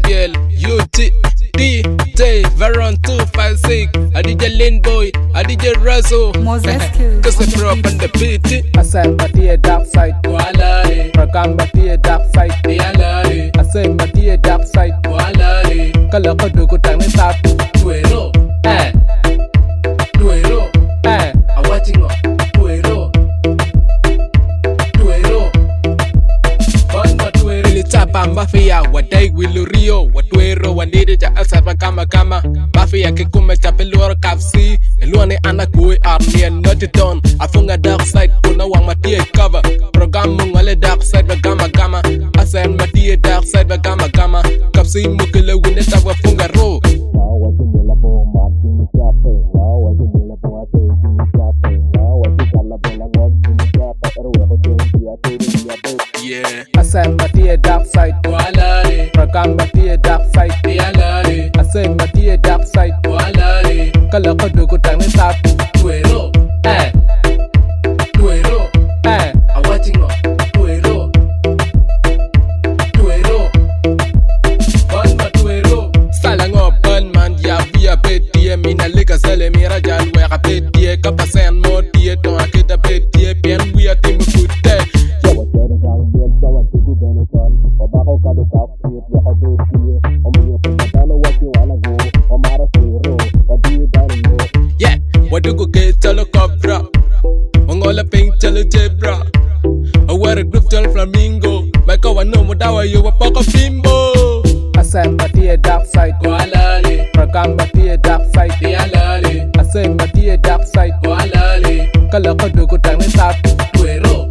Gabriel, UT, DJ, Veron 256, a DJ Linboy, a DJ Razzo, Moses cause I throw up on the beat. I said my dear dark side, Voila, program my dear dark side, Yala, I say my dear dark side, voila, kala ko dugo tang ni tap, Tuero, Tuero, Awatingo, Tuero, Tuero, Bamba Tuero, Litapa Mafia, Wadai Wilurio, Watuero, Wanidija Asaba Kama Kama, Mafia Kikume Chapelor Kapsi, Eluane Anakui Armian Notiton, Afunga Dark Side, Kuna Wamatia cover, Program Mungale Dark Side, Gama Gama, Asan Matia Dark Side, Gama Gama, Kapsi Mukele Wineta Wafunga Ro. Yeah, I said my dear dark side, voila, program my dear dark side, yala, I say my dear dark side, voila, kala ko dugo tang ni tap, Tuero, Tuero, Awatingo, Tuero, Tuero, Bamba Tuero, Salango Bunman, ya via petie, mina liga sele mira jan wera petie, kapasen motie, ton akita petie, bien we are team kute. Yeah, wadugo ke chalo cobra, mongola pink chalo zebra, a wear a group chalo flamingo, meka wano modawa yo wapoko fimbo. I said my dear dark side, Walale, program my dear dark side, yalale, I say my dear dark side, walale, kala ko dugo tang ni tap, Tuero,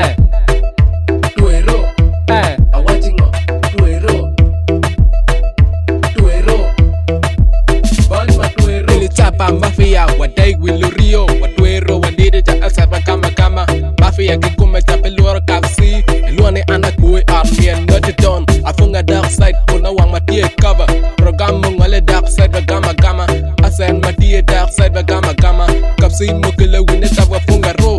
Tuero, Awatingo, Tuero, Tuero, Bamba Tuero, Ilitapa Mafia, Wadai Wilurio, Watuero, Wanidija Asaba Kama Kama, Mafia Kikume Chapelor Kapsi, Eluane Anakui Armian Notiton, Afunga Dark Side, Kuna Wamatia cover, Program Mungale Dark Side, Gama Gama, Asan Matia Dark Side, Gama Gama, Kapsi Mukele Wineta Wafunga Ro.